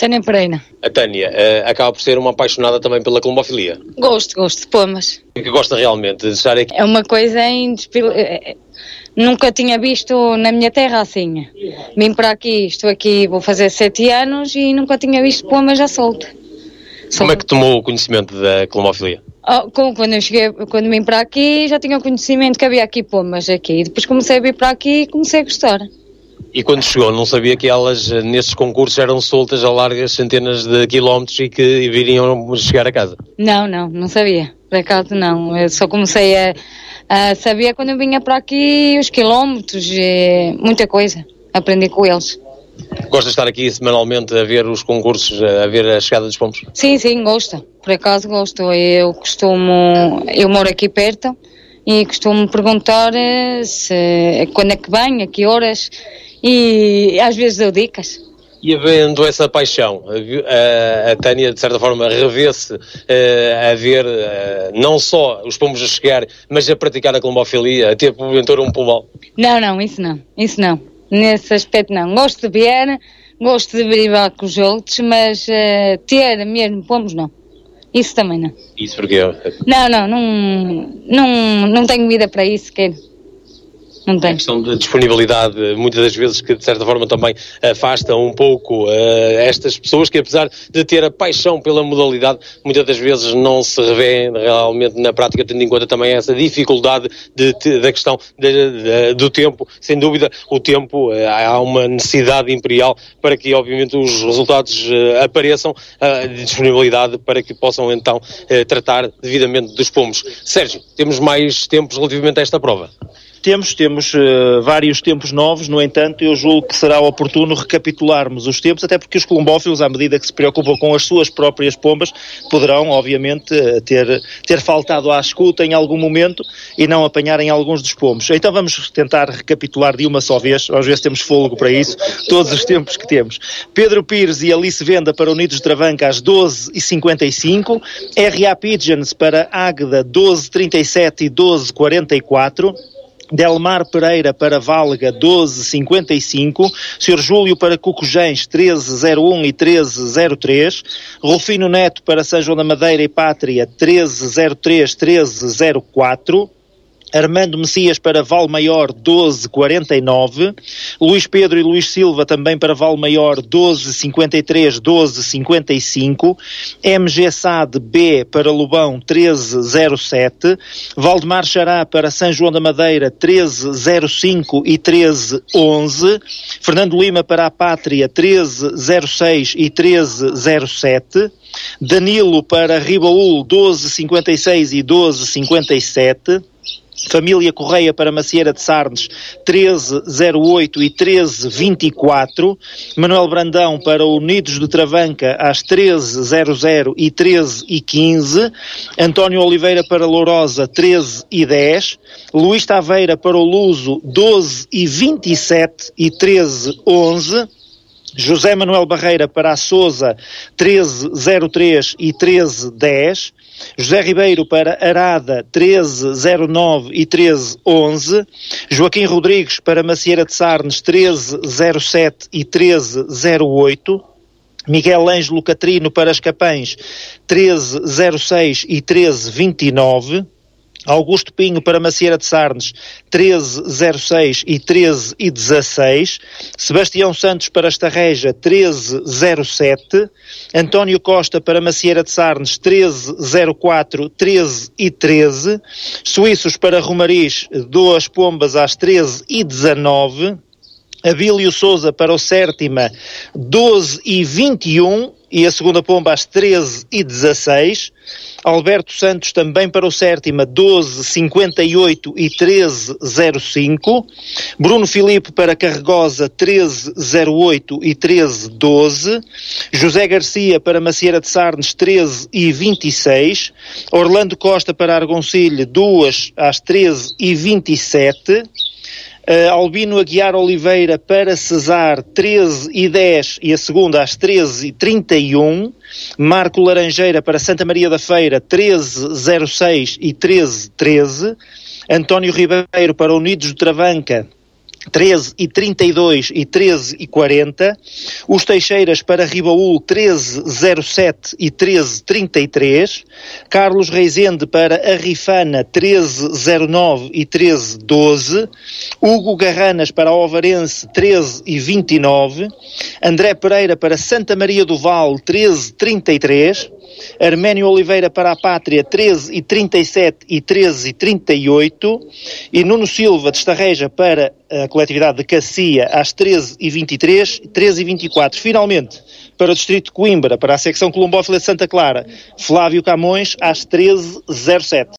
Tânia Pereira. A Tânia acaba por ser uma apaixonada também pela colombofilia. Gosto de pomas. O que gosta realmente de estar aqui? É uma coisa nunca tinha visto na minha terra assim. Vim para aqui, estou aqui, vou fazer 7 anos e nunca tinha visto pomas à solta. Como é que tomou o conhecimento da colombofilia? Quando vim para aqui já tinha o conhecimento que havia aqui pomas aqui. Depois comecei a vir para aqui e comecei a gostar. E quando chegou, não sabia que elas, nesses concursos, eram soltas a largas centenas de quilómetros e que viriam chegar a casa? Não sabia. Por acaso não. Eu só comecei a saber quando eu vinha para aqui os quilómetros, muita coisa. Aprendi com eles. Gosta de estar aqui semanalmente a ver os concursos, a ver a chegada dos pombos? Sim, gosto. Por acaso gosto. Eu moro aqui perto e costumo perguntar quando é que vem, a que horas, e às vezes dou dicas. E havendo essa paixão, a Tânia de certa forma revê-se a ver não só os pombos a chegar, mas a praticar a colombofilia, a ter porventura um pombal? Não, isso não. Nesse aspecto não. Gosto de ver, gosto de brincar com os outros, mas ter mesmo pombos não. Isso também não. Isso porquê? Não tenho vida para isso, quero. Não tem. A questão de disponibilidade, muitas das vezes que de certa forma também afasta um pouco estas pessoas que, apesar de ter a paixão pela modalidade, muitas das vezes não se revê realmente na prática, tendo em conta também essa dificuldade da questão do tempo. Sem dúvida, o tempo, há uma necessidade imperial para que obviamente os resultados apareçam, de disponibilidade para que possam então tratar devidamente dos pombos. Sérgio, temos mais tempos relativamente a esta prova? Temos vários tempos novos, no entanto, eu julgo que será oportuno recapitularmos os tempos, até porque os colombófilos, à medida que se preocupam com as suas próprias pombas, poderão, obviamente, ter faltado à escuta em algum momento e não apanharem alguns dos pombos. Então vamos tentar recapitular de uma só vez, vamos ver se temos fôlego para isso, todos os tempos que temos. Pedro Pires e Alice Venda para Unidos de Travanca às 12h55, R.A. Pigeons para Águeda 12h37 e 12h44, Delmar Pereira para Valga 12h55, Sr. Júlio para Cucujães 13h01 e 13h03, Rufino Neto para São João da Madeira e Pátria 13h03, 13h04, Armando Messias para Valmaior 12h49, Luís Pedro e Luís Silva também para Valmaior 12h53, 12h55, MG SAD B para Lobão 13h07, Valdemar Xará para São João da Madeira 13h05 e 13h11, Fernando Lima para a Pátria 13h06 e 13h07, Danilo para Ribaúl 12h56 e 12h57, Família Correia para Macieira de Sarnes 13h08 e 13h24, Manuel Brandão para Unidos de Travanca às 13h00 e 13h15, António Oliveira para Lourosa 13h10, Luís Taveira para o Luso 12h27 e 13h11, José Manuel Barreira para a Sousa 13h03 e 13h10, José Ribeiro para Arada 13h09 e 13h11, Joaquim Rodrigues para Macieira de Sarnes 13h07 e 13h08, Miguel Ângelo Catrino para as Capães 13h06 e 13h29, Augusto Pinho para Macieira de Sarnes 13h06 e 13h16, Sebastião Santos para Estarreja 13h07, António Costa para Macieira de Sarnes 13h04, 13h13, Suíços para Romariz 2 pombas às 13h19, Abílio Souza para o Sértima 12h21 e a segunda pomba às 13h16, Alberto Santos também para o Sértima 12h58 e 13h05, Bruno Filipe para Carregosa 13h08 e 13h12, José Garcia para Macieira de Sarnes 13h26, Orlando Costa para Argoncilho 2 às 13h27, Albino Aguiar Oliveira para Cesar 13h10 e a segunda às 13h31, Marco Laranjeira para Santa Maria da Feira 13h06 e 13h13, António Ribeiro para Unidos de Travanca 13h32 e 13h40, os Teixeiras para Ribaúl 13h07 e 13h33, Carlos Reisende para Arrifana 13h09 e 13h12, Hugo Garranas para Ovarense 13h29, André Pereira para Santa Maria do Val 13h33, Arménio Oliveira para a Pátria 13h37 e 13h38 e Nuno Silva de Estarreja para a coletividade de Cacia às 13h23, 13h24. Finalmente, para o Distrito de Coimbra, para a secção colombófila de Santa Clara, Flávio Camões às 13h07.